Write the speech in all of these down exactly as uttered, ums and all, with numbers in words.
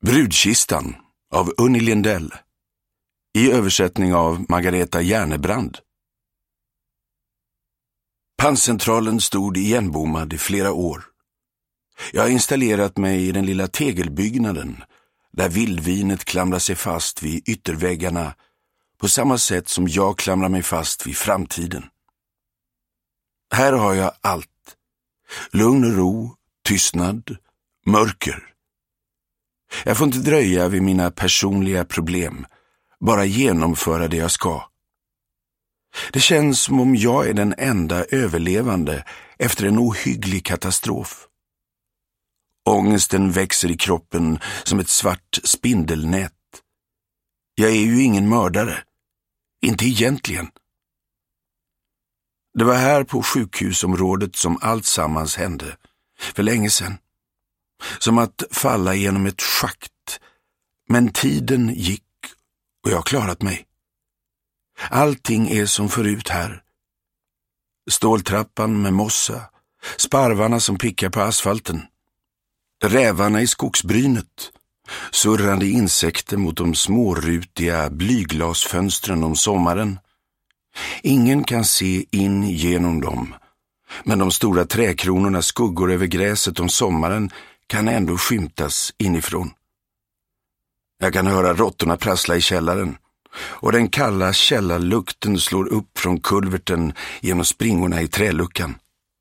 Brudkistan av Unni Lindell i översättning av Margareta Järnebrand. Panncentralen stod igenbommad i flera år. Jag har installerat mig i den lilla tegelbyggnaden där vildvinet klamrar sig fast vid ytterväggarna på samma sätt som jag klamrar mig fast vid framtiden. Här har jag allt. Lugn och ro, tystnad, mörker. Jag får inte dröja vid mina personliga problem, bara genomföra det jag ska. Det känns som om jag är den enda överlevande efter en ohygglig katastrof. Ångesten växer i kroppen som ett svart spindelnät. Jag är ju ingen mördare, inte egentligen. Det var här på sjukhusområdet som allt sammans hände, för länge sedan. Som att falla genom ett schakt. Men tiden gick och jag har klarat mig. Allting är som förut här. Ståltrappan med mossa, sparvarna som pickar på asfalten, rävarna i skogsbrynet, surrande insekter mot de smårutiga blyglasfönstren om sommaren. Ingen kan se in genom dem, men de stora träkronornas skuggor över gräset om sommaren kan ändå skymtas inifrån. Jag kan höra råttorna prassla i källaren och den kalla källarlukten slår upp från kulverten genom springorna i träluckan.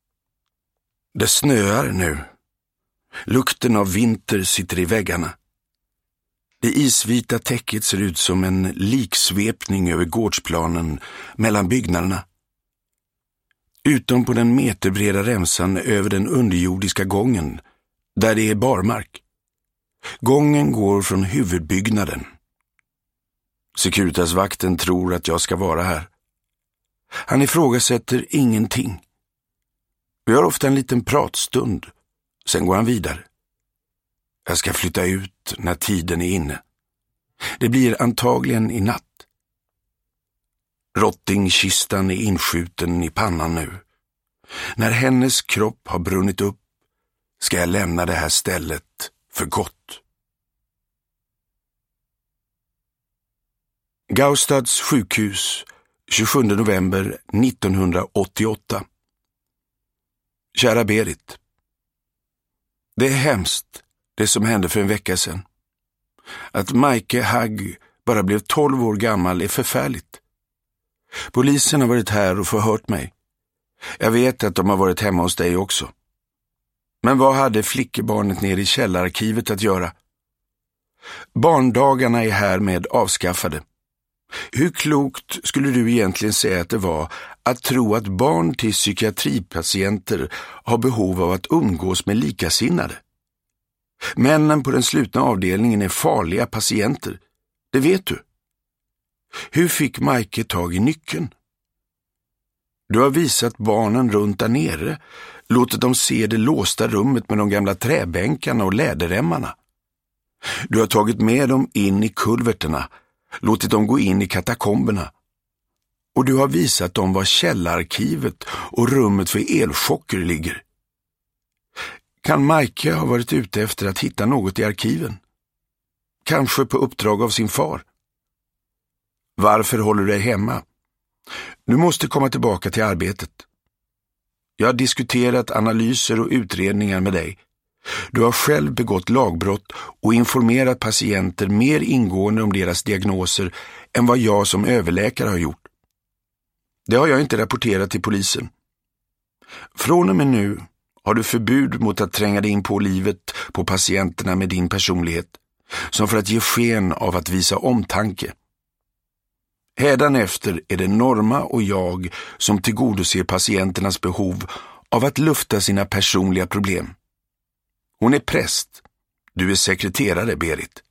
Det snöar nu. Lukten av vinter sitter i väggarna. Det isvita täcket ser ut som en liksvepning över gårdsplanen mellan byggnaderna. Utom på den meterbreda remsan över den underjordiska gången, där det är barmark. Gången går från huvudbyggnaden. Securitasvakten tror att jag ska vara här. Han ifrågasätter ingenting. Vi har ofta en liten pratstund, sen går han vidare. Jag ska flytta ut när tiden är inne. Det blir antagligen i natt. Rottingkistan är inskjuten i pannan nu. När hennes kropp har brunnit upp ska jag lämna det här stället för gott. Gaustads sjukhus, tjugosjunde november nittonhundraåttioåtta. Kära Berit. Det är hemskt, det som hände för en vecka sedan. Att Maike Hagg bara blev tolv år gammal är förfärligt. Polisen har varit här och förhört mig. Jag vet att de har varit hemma hos dig också. Men vad hade flickebarnet nere i källararkivet att göra? Barndagarna är härmed avskaffade. Hur klokt skulle du egentligen säga att det var att tro att barn till psykiatripatienter har behov av att umgås med likasinnade? Männen på den slutna avdelningen är farliga patienter. Det vet du. Hur fick Maike tag i nyckeln? Du har visat barnen runt där nere, låtit dem se det låsta rummet med de gamla träbänkarna och läderremmarna. Du har tagit med dem in i kulverterna, låtit dem gå in i katakomberna. Och du har visat dem var källararkivet och rummet för elchocker ligger. Kan Maike ha varit ute efter att hitta något i arkiven? Kanske på uppdrag av sin far? Varför håller du dig hemma? Du måste komma tillbaka till arbetet. Jag har diskuterat analyser och utredningar med dig. Du har själv begått lagbrott och informerat patienter mer ingående om deras diagnoser än vad jag som överläkare har gjort. Det har jag inte rapporterat till polisen. Från och med nu har du förbud mot att tränga dig in på livet på patienterna med din personlighet, som för att ge sken av att visa omtanke. Hädanefter är det Norma och jag som tillgodoser patienternas behov av att lufta sina personliga problem. Hon är präst. Du är sekreterare, Berit.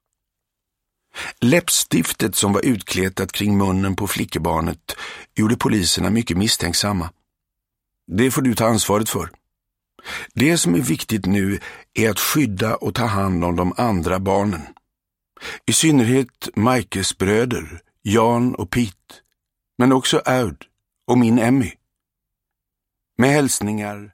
Läppstiftet som var utkletat kring munnen på flickebarnet gjorde poliserna mycket misstänksamma. Det får du ta ansvaret för. Det som är viktigt nu är att skydda och ta hand om de andra barnen. I synnerhet Maikes bröder, Jan och Pete, men också Aud och min Emmy. Med hälsningar,